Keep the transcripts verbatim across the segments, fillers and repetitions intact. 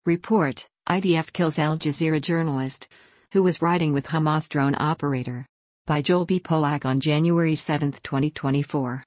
Report: I D F kills Al Jazeera journalist who was riding with Hamas drone operator. By Joel B. Polak on January seventh, twenty twenty-four.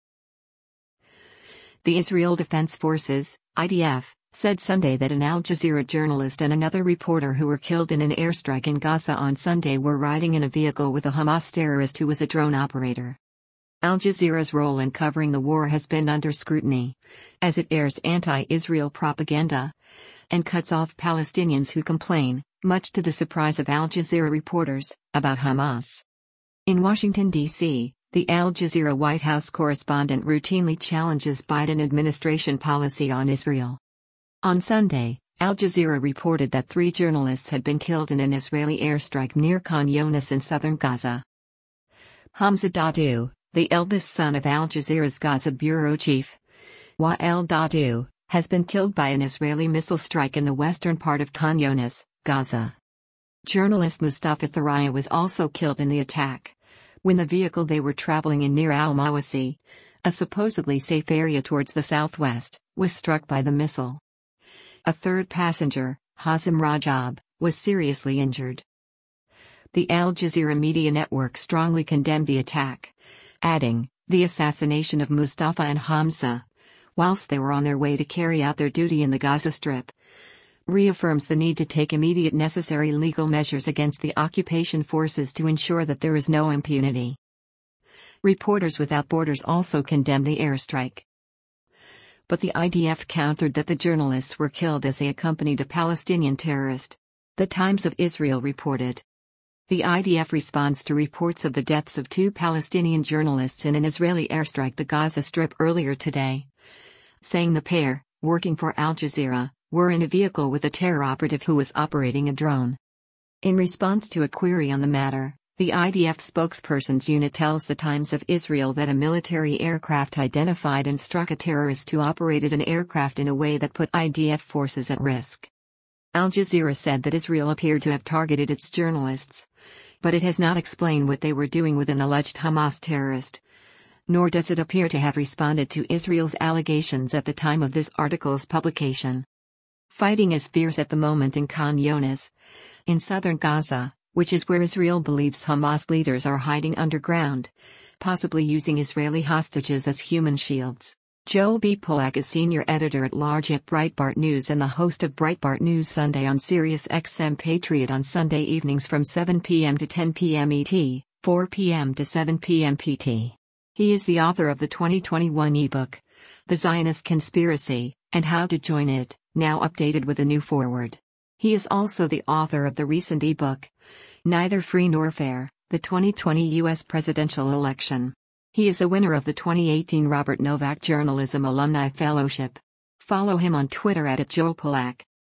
The Israel Defense Forces, I D F, said Sunday that an Al Jazeera journalist and another reporter who were killed in an airstrike in Gaza on Sunday were riding in a vehicle with a Hamas terrorist who was a drone operator. Al Jazeera's role in covering the war has been under scrutiny, as it airs anti-Israel propaganda and cuts off Palestinians who complain, much to the surprise of Al Jazeera reporters, about Hamas. In Washington, D C, the Al Jazeera White House correspondent routinely challenges Biden administration policy on Israel. On Sunday, Al Jazeera reported that three journalists had been killed in an Israeli airstrike near Khan Younis in southern Gaza. Hamza Dahdouh, the eldest son of Al Jazeera's Gaza bureau chief, Wael Dahdouh, has been killed by an Israeli missile strike in the western part of Khan Younis, Gaza. Journalist Mustafa Thuraya was also killed in the attack, when the vehicle they were traveling in near Al-Mawasi, a supposedly safe area towards the southwest, was struck by the missile. A third passenger, Hazem Rajab, was seriously injured. The Al Jazeera media network strongly condemned the attack, adding, "The assassination of Mustafa and Hamza, whilst they were on their way to carry out their duty in the Gaza Strip, reaffirms the need to take immediate necessary legal measures against the occupation forces to ensure that there is no impunity." Reporters Without Borders also condemned the airstrike. But the I D F countered that the journalists were killed as they accompanied a Palestinian terrorist. The Times of Israel reported. The I D F responds to reports of the deaths of two Palestinian journalists in an Israeli airstrike the Gaza Strip earlier today, saying the pair, working for Al Jazeera, were in a vehicle with a terror operative who was operating a drone. In response to a query on the matter, the I D F spokesperson's unit tells the Times of Israel that a military aircraft identified and struck a terrorist who operated an aircraft in a way that put I D F forces at risk. Al Jazeera said that Israel appeared to have targeted its journalists, but it has not explained what they were doing with an alleged Hamas terrorist, nor does it appear to have responded to Israel's allegations at the time of this article's publication. Fighting is fierce at the moment in Khan Younis, in southern Gaza, which is where Israel believes Hamas leaders are hiding underground, possibly using Israeli hostages as human shields. Joel B. Polak is senior editor-at-large at Breitbart News and the host of Breitbart News Sunday on Sirius X M Patriot on Sunday evenings from seven p m to ten p m E T, four p m to seven p m P T. He is the author of the twenty twenty-one ebook, The Zionist Conspiracy, and How to Join It, now updated with a new foreword. He is also the author of the recent ebook, Neither Free Nor Fair, the twenty twenty U S Presidential Election. He is a winner of the twenty eighteen Robert Novak Journalism Alumni Fellowship. Follow him on Twitter at Joel Polak.